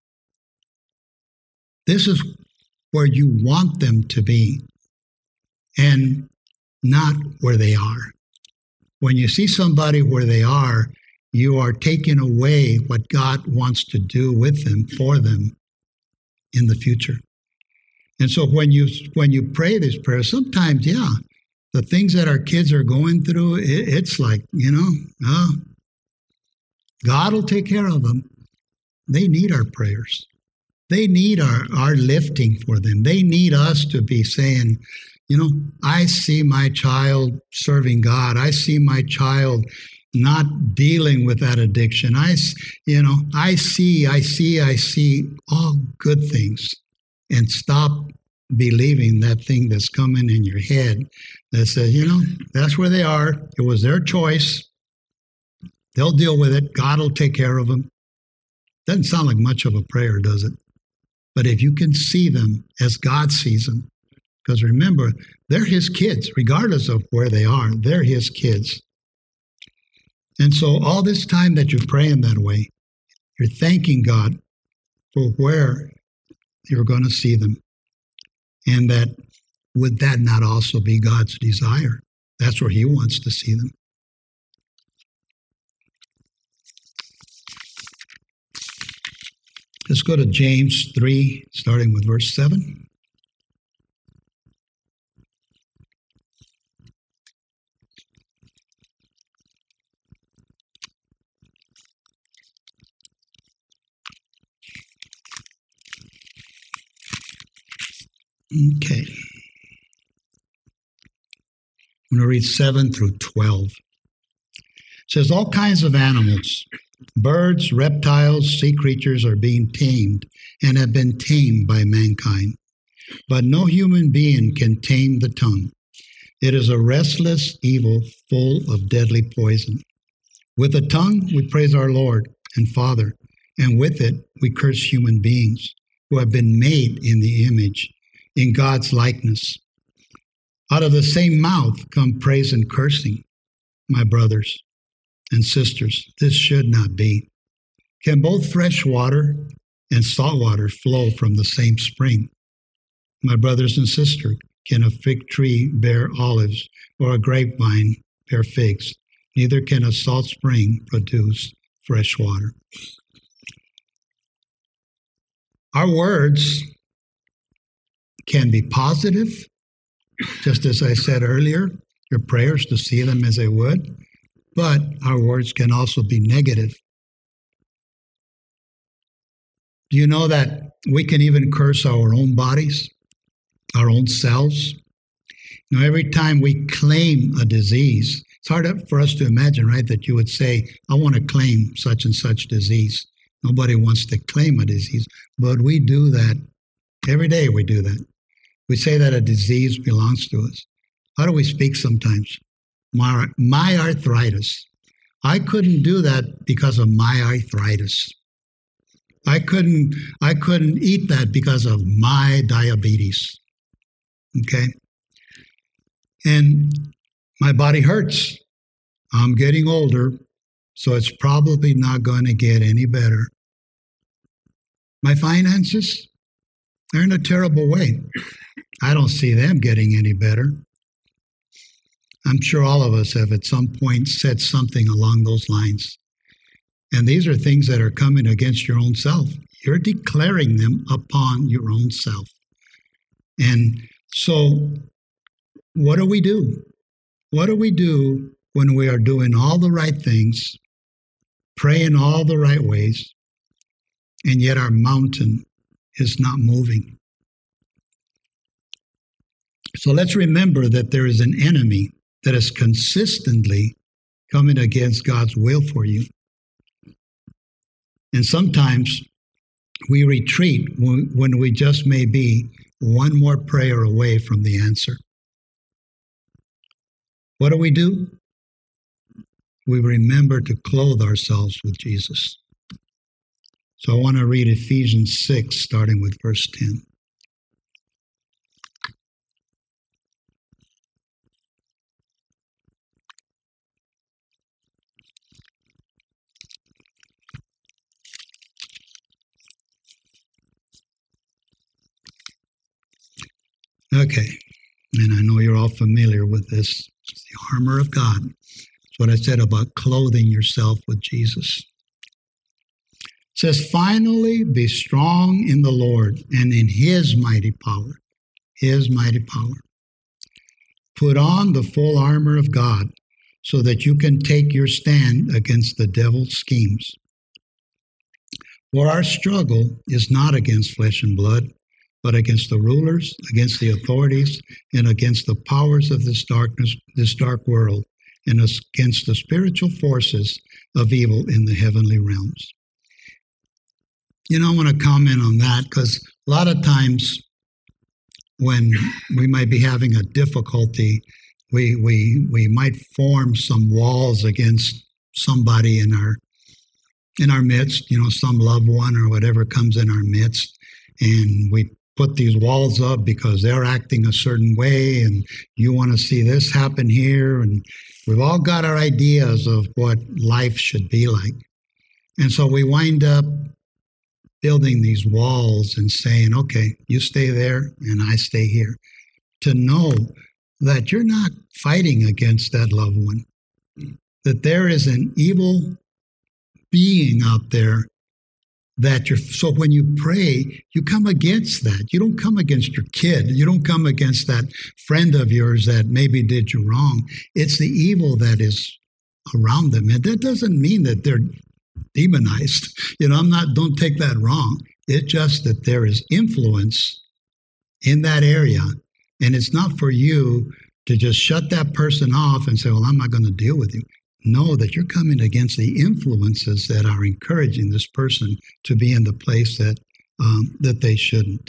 This is where you want them to be, and not where they are. When you see somebody where they are, you are taking away what God wants to do with them, for them in the future. And so when you when you pray this prayer, sometimes, yeah, the things that our kids are going through, it, it's like, you know, uh, God will take care of them. They need our prayers. They need our, our lifting for them. They need us to be saying, you know, I see my child serving God. I see my child not dealing with that addiction. I, you know, I see, I see, I see all good things. And stop believing that thing that's coming in your head that says, you know, that's where they are. It was their choice. They'll deal with it. God will take care of them. Doesn't sound like much of a prayer, does it? But if you can see them as God sees them, because remember, they're his kids, regardless of where they are, they're his kids. And so all this time that you're praying that way, you're thanking God for where you're going to see them. And that, would that not also be God's desire? That's where he wants to see them. Let's go to James three, starting with verse seven. Okay. I'm going to read seven through twelve. It says, all kinds of animals, birds, reptiles, sea creatures are being tamed and have been tamed by mankind. But no human being can tame the tongue. It is a restless evil full of deadly poison. With the tongue we praise our Lord and Father, and with it we curse human beings who have been made in the image, in God's likeness. Out of the same mouth come praise and cursing. My brothers and sisters, this should not be. Can both fresh water and salt water flow from the same spring. My brothers and sisters, can a fig tree bear olives or a grapevine bear figs? Neither can a salt spring produce fresh water. Our words can be positive, just as I said earlier, your prayers to see them as they would, but our words can also be negative. Do you know that we can even curse our own bodies, our own selves? You know, every time we claim a disease, it's hard for us to imagine, right, that you would say, I want to claim such and such disease. Nobody wants to claim a disease, but we do that. Every day we do that. We say that a disease belongs to us. How do we speak sometimes? My, my arthritis. I couldn't do that because of my arthritis. I couldn't, I couldn't eat that because of my diabetes. Okay? And my body hurts. I'm getting older, so it's probably not going to get any better. My finances, they're in a terrible way. I don't see them getting any better. I'm sure all of us have at some point said something along those lines. And these are things that are coming against your own self. You're declaring them upon your own self. And so, what do we do? What do we do when we are doing all the right things, praying all the right ways, and yet our mountain is not moving? So let's remember that there is an enemy that is consistently coming against God's will for you. And sometimes we retreat when we just may be one more prayer away from the answer. What do we do? We remember to clothe ourselves with Jesus. So I want to read Ephesians six, starting with verse ten. Okay, and I know you're all familiar with this. It's the armor of God. It's what I said about clothing yourself with Jesus. It says, finally, be strong in the Lord and in His mighty power. His mighty power. Put on the full armor of God so that you can take your stand against the devil's schemes. For our struggle is not against flesh and blood, but against the rulers, against the authorities, and against the powers of this darkness, this dark world, and against the spiritual forces of evil in the heavenly realms. You know, I want to comment on that because a lot of times when we might be having a difficulty, we we we might form some walls against somebody in our in our midst, you know, some loved one or whatever comes in our midst, and we put these walls up because they're acting a certain way and you want to see this happen here. And we've all got our ideas of what life should be like. And so we wind up building these walls and saying, okay, you stay there and I stay here. To know that you're not fighting against that loved one, that there is an evil being out there that you're, so when you pray, you come against that. You don't come against your kid. You don't come against that friend of yours that maybe did you wrong. It's the evil that is around them. And that doesn't mean that they're demonized. You know, I'm not, don't take that wrong. It's just that there is influence in that area. And it's not for you to just shut that person off and say, well, I'm not going to deal with you. Know that you're coming against the influences that are encouraging this person to be in the place that um, that they shouldn't.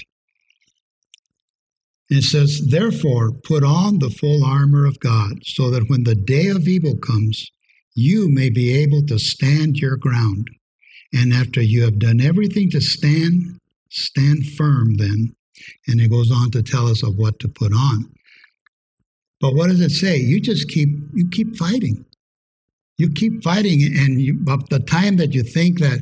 It says, therefore, put on the full armor of God, so that when the day of evil comes, you may be able to stand your ground. And after you have done everything to stand, stand firm then. And it goes on to tell us of what to put on. But what does it say? You just keep you keep fighting. You keep fighting, and you, by the time that you think that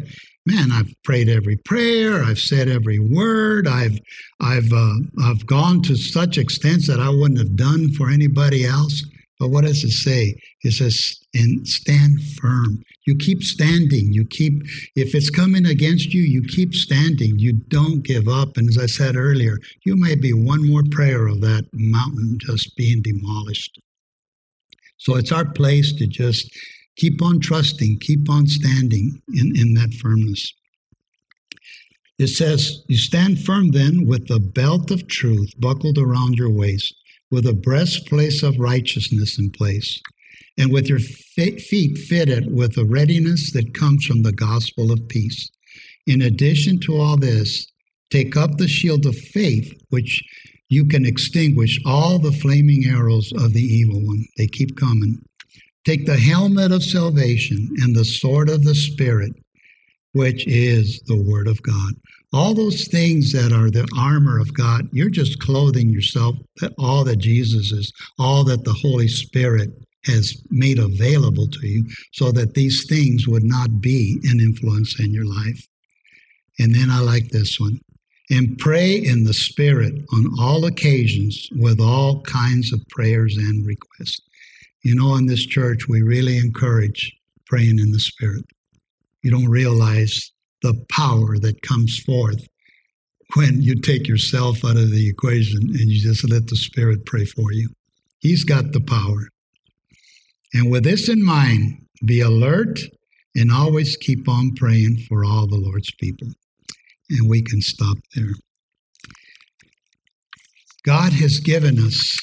man, I've prayed every prayer, I've said every word, I've I've uh, I've gone to such extents that I wouldn't have done for anybody else. But what does it say? It says, and stand firm. You keep standing. You keep, if it's coming against you, you keep standing. You don't give up. And as I said earlier, you may be one more prayer of that mountain just being demolished. So it's our place to just keep on trusting, keep on standing in, in that firmness. It says, you stand firm then with the belt of truth buckled around your waist, with a breastplate of righteousness in place, and with your feet fitted with the readiness that comes from the gospel of peace. In addition to all this, take up the shield of faith, which you can extinguish all the flaming arrows of the evil one. They keep coming. Take the helmet of salvation and the sword of the Spirit, which is the Word of God. All those things that are the armor of God, you're just clothing yourself, that all that Jesus is, all that the Holy Spirit has made available to you, so that these things would not be an influence in your life. And then I like this one. And pray in the Spirit on all occasions with all kinds of prayers and requests. You know, in this church, we really encourage praying in the Spirit. You don't realize the power that comes forth when you take yourself out of the equation and you just let the Spirit pray for you. He's got the power. And with this in mind, be alert and always keep on praying for all the Lord's people. And we can stop there. God has given us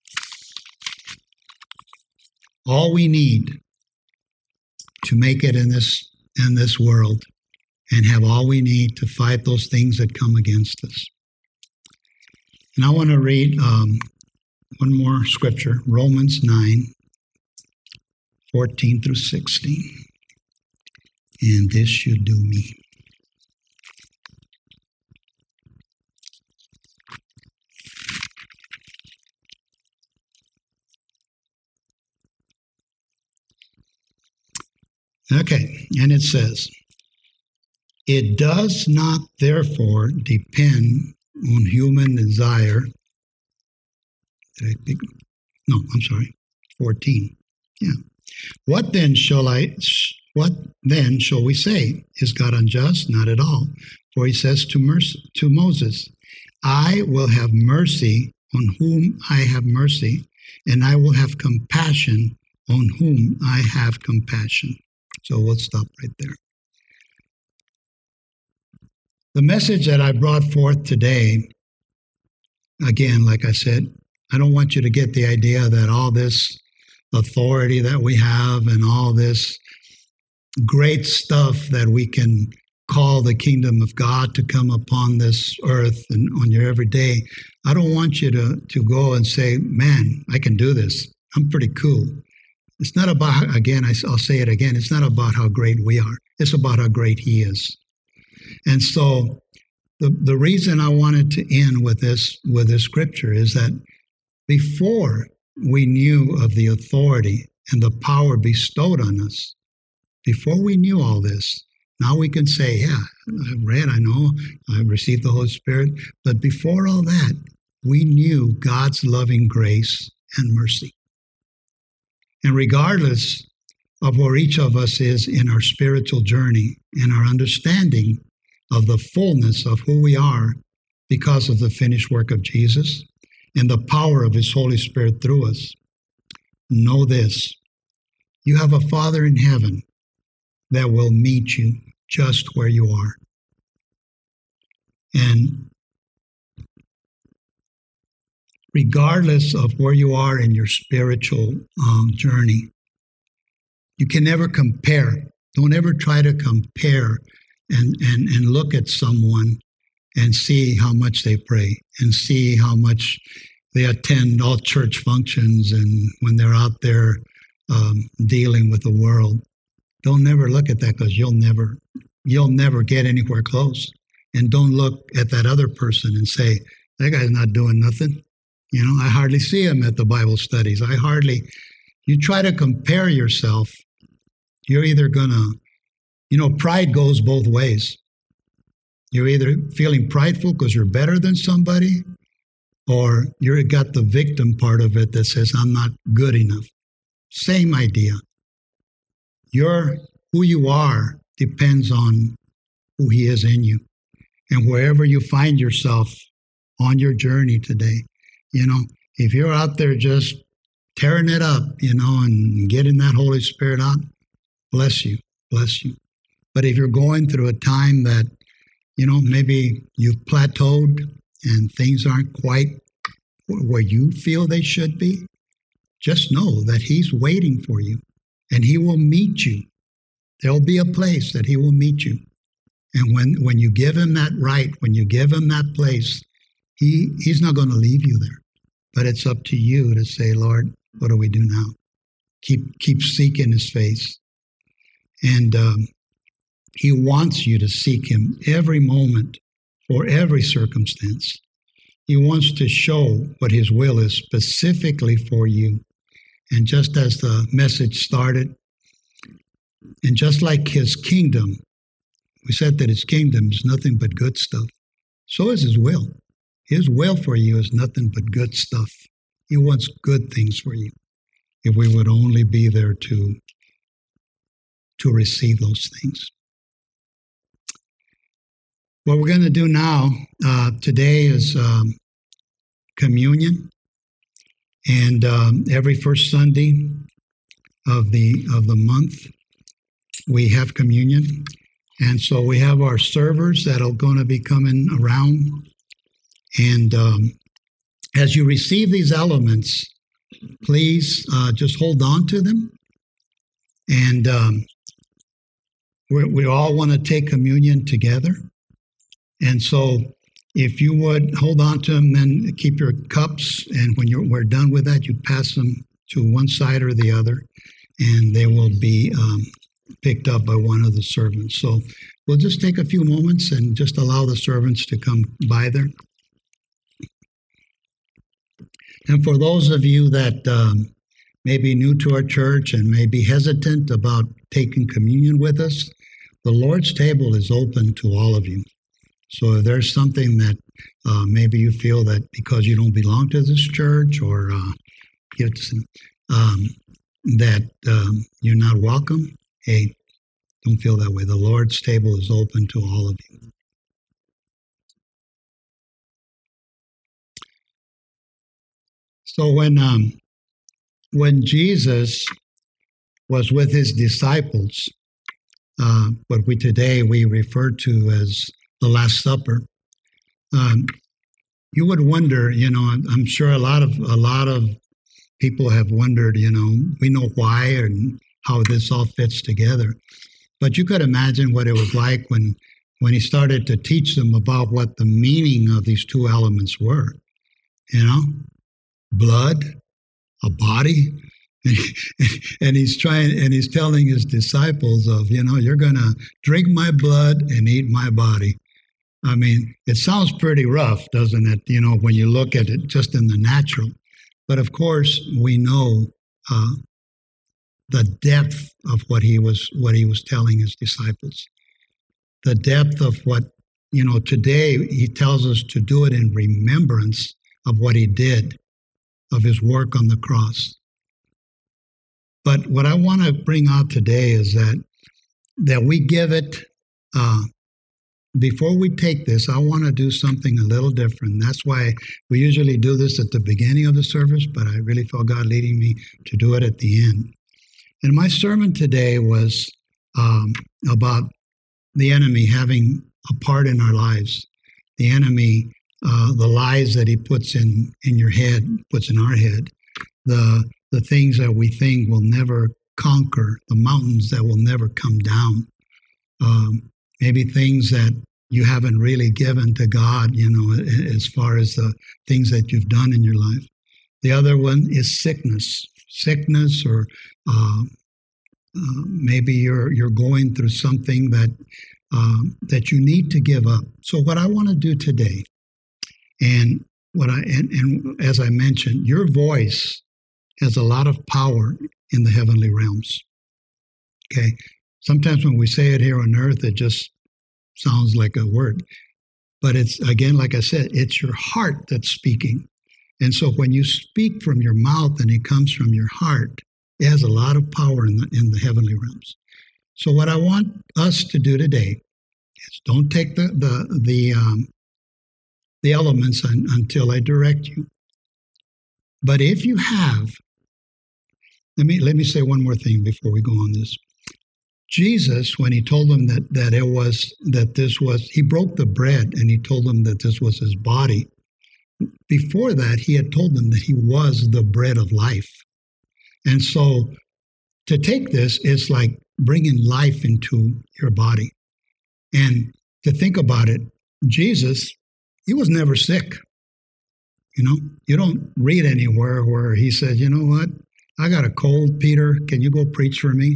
all we need to make it in this in this world, and have all we need to fight those things that come against us. And I want to read um, one more scripture, Romans nine, fourteen through sixteen. And this should do me. Okay, and it says, it does not therefore depend on human desire. Did I pick? No, I'm sorry, fourteen. Yeah. What then shall I, what then shall we say? Is God unjust? Not at all. For he says to, mercy, to Moses, I will have mercy on whom I have mercy, and I will have compassion on whom I have compassion. So we'll stop right there. The message that I brought forth today, again, like I said, I don't want you to get the idea that all this authority that we have and all this great stuff that we can call the kingdom of God to come upon this earth and on your everyday, I don't want you to, to go and say, man, I can do this. I'm pretty cool. It's not about, again, I'll say it again, it's not about how great we are. It's about how great he is. And so the, the reason I wanted to end with this, with this scripture is that before we knew of the authority and the power bestowed on us, before we knew all this, now we can say, yeah, I've read, I know, I've received the Holy Spirit. But before all that, we knew God's loving grace and mercy. And regardless of where each of us is in our spiritual journey and our understanding of the fullness of who we are because of the finished work of Jesus and the power of his Holy Spirit through us, know this: you have a Father in heaven that will meet you just where you are. And regardless of where you are in your spiritual um, journey, you can never compare. Don't ever try to compare and, and, and look at someone and see how much they pray and see how much they attend all church functions and when they're out there um, dealing with the world. Don't never look at that, because you'll never, you'll never get anywhere close. And don't look at that other person and say, that guy's not doing nothing. You know, I hardly see him at the Bible studies. I hardly, you try to compare yourself, you're either going to You know, pride goes both ways. You're either feeling prideful because you're better than somebody, or you've got the victim part of it that says, I'm not good enough. Same idea. Your, who you are depends on who He is in you. And wherever you find yourself on your journey today, you know, if you're out there just tearing it up, you know, and getting that Holy Spirit out, bless you, bless you. But if you're going through a time that, you know, maybe you've plateaued and things aren't quite where you feel they should be, just know that He's waiting for you and He will meet you. There'll be a place that He will meet you. And when, when you give Him that right, when you give Him that place, he, He's not going to leave you there. But it's up to you to say, Lord, what do we do now? Keep keep seeking His face. And um, He wants you to seek Him every moment for every circumstance. He wants to show what His will is specifically for you. And just as the message started, and just like His kingdom, we said that His kingdom is nothing but good stuff. So is His will. His will for you is nothing but good stuff. He wants good things for you. If we would only be there to, to receive those things. What we're going to do now, uh, today is um, communion. And um, every first Sunday of the of the month, we have communion. And so we have our servers that are going to be coming around. And um, as you receive these elements, please uh, just hold on to them. And um, we we all want to take communion together. And so if you would hold on to them, then keep your cups. And when you're, we're done with that, you pass them to one side or the other. And they will be um, picked up by one of the servants. So we'll just take a few moments and just allow the servants to come by there. And for those of you that um, may be new to our church and may be hesitant about taking communion with us, the Lord's table is open to all of you. So if there's something that uh, maybe you feel that because you don't belong to this church or uh, it's, um, that um, you're not welcome, hey, don't feel that way. The Lord's table is open to all of you. So when um, when Jesus was with His disciples, uh, what we today we refer to as the Last Supper, um, you would wonder, you know, I'm, I'm sure a lot of a lot of people have wondered, you know, we know why and how this all fits together, but you could imagine what it was like when when He started to teach them about what the meaning of these two elements were, you know. Blood, a body, and he's trying, and he's telling His disciples of, you know, you're going to drink my blood and eat my body. I mean, it sounds pretty rough, doesn't it? You know, when you look at it just in the natural. But of course, we know uh, the depth of what he was, what he was telling His disciples. The depth of what, you know, today He tells us to do it in remembrance of what He did, of His work on the cross. But what I want to bring out today is that that we give it, uh, before we take this, I want to do something a little different. That's why we usually do this at the beginning of the service, but I really felt God leading me to do it at the end. And my sermon today was um, about the enemy having a part in our lives. The enemy Uh, the lies that he puts in, in your head, puts in our head, the the things that we think will never conquer, the mountains that will never come down, um, maybe things that you haven't really given to God, you know, as far as the things that you've done in your life. The other one is sickness, sickness, or uh, uh, maybe you're you're going through something that um, that you need to give up. So what I want to do today. And what I and, and as I mentioned, your voice has a lot of power in the heavenly realms. Okay, Sometimes when we say it here on earth, it just sounds like a word. But it's, again, like I said, it's your heart that's speaking. And so when you speak from your mouth and it comes from your heart, it has a lot of power in the, in the heavenly realms. So what I want us to do today is don't take the the the, um, the elements un, until I direct you. But if you have, let me let me say one more thing before we go on this. Jesus, when he told them that that it was that this was, he broke the bread and he told them that this was his body. Before that, he had told them that he was the bread of life. And so to take this is like bringing life into your body. And to think about it, Jesus, he was never sick. You know, you don't read anywhere where he said, you know what, I got a cold, Peter, can you go preach for me?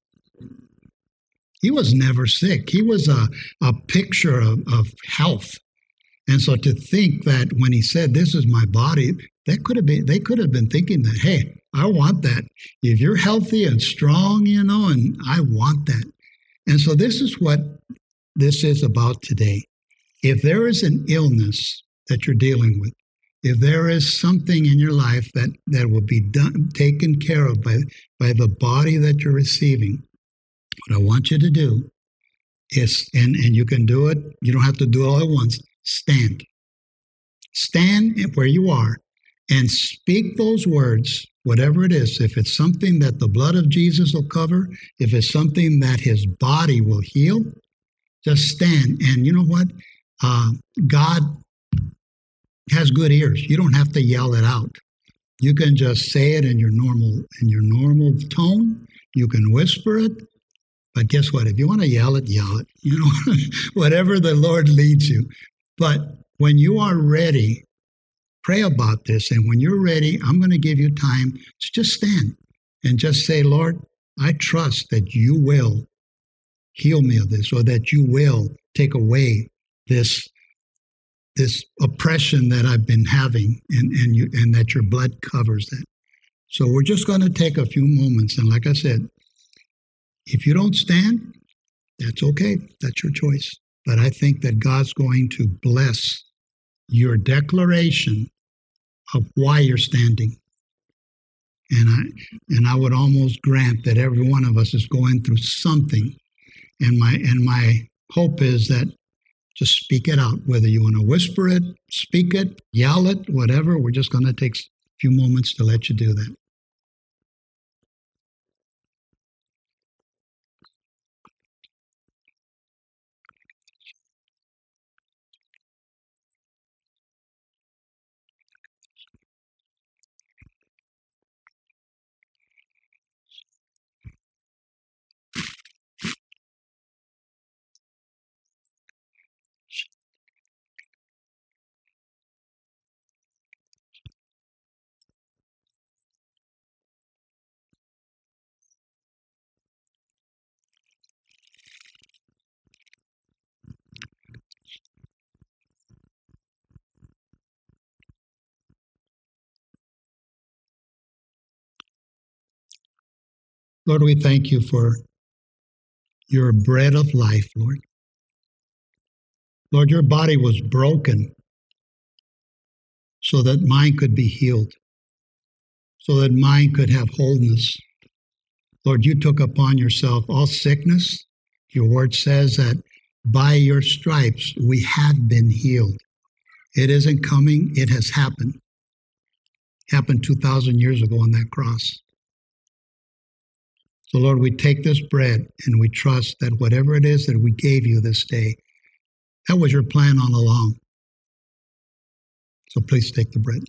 He was never sick. He was a, a picture of, of health. And so to think that when he said, this is my body, that could have been, they could have been thinking that, hey, I want that. If you're healthy and strong, you know, and I want that. And so this is what this is about today. If there is an illness that you're dealing with, if there is something in your life that, that will be done, taken care of by, by the body that you're receiving, what I want you to do is, and, and you can do it, you don't have to do it all at once, stand. Stand where you are and speak those words, whatever it is. If it's something that the blood of Jesus will cover, if it's something that his body will heal, just stand. And you know what? Uh, God has good ears. You don't have to yell it out. You can just say it in your normal, in your normal tone. You can whisper it. But guess what? If you want to yell it, yell it. You know, whatever the Lord leads you. But when you are ready, pray about this. And when you're ready, I'm going to give you time to just stand and just say, Lord, I trust that you will heal me of this, or that you will take away this, this oppression that I've been having, and, and, you, and that your blood covers that. So we're just going to take a few moments. And like I said, if you don't stand, that's okay. That's your choice. But I think that God's going to bless your declaration of why you're standing. And I and I would almost grant that every one of us is going through something. And my and my hope is that just speak it out, whether you want to whisper it, speak it, yell it, whatever. We're just going to take a few moments to let you do that. Lord, we thank you for your bread of life, Lord. Lord, your body was broken so that mine could be healed, so that mine could have wholeness. Lord, you took upon yourself all sickness. Your word says that by your stripes we have been healed. It isn't coming, it has happened. Happened two thousand years ago on that cross. So, Lord, we take this bread and we trust that whatever it is that we gave you this day, that was your plan all along. So please take the bread.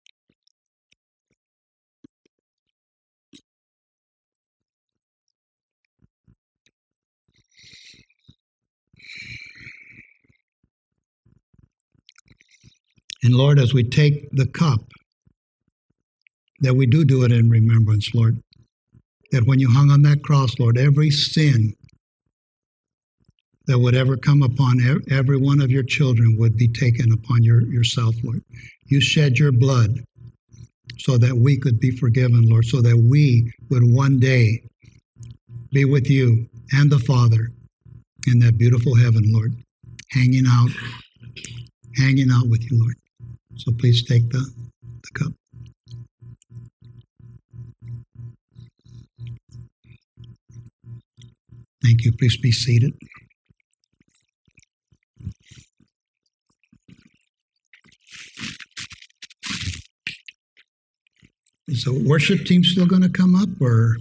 And Lord, as we take the cup, that we do do it in remembrance, Lord. That when you hung on that cross, Lord, every sin that would ever come upon every one of your children would be taken upon your, yourself, Lord. You shed your blood so that we could be forgiven, Lord, so that we would one day be with you and the Father in that beautiful heaven, Lord, hanging out, hanging out with you, Lord. So please take the, the cup. Thank you. Please be seated. Is the worship team still going to come up, or?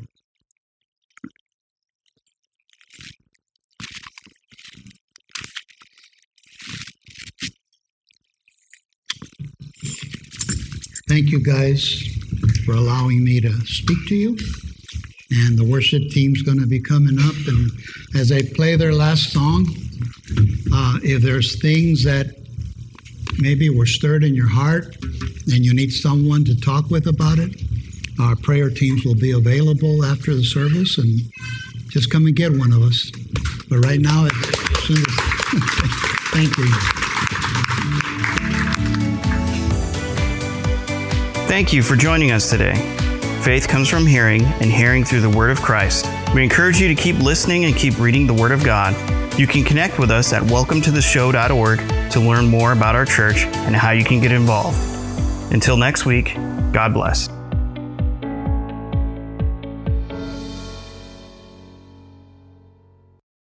Thank you guys for allowing me to speak to you. And the worship team's going to be coming up. And as they play their last song, uh, if there's things that maybe were stirred in your heart and you need someone to talk with about it, our prayer teams will be available after the service, and just come and get one of us. But right now, as soon as thank you. Thank you for joining us today. Faith comes from hearing, and hearing through the Word of Christ. We encourage you to keep listening and keep reading the Word of God. You can connect with us at welcome to the show dot org to learn more about our church and how you can get involved. Until next week, God bless.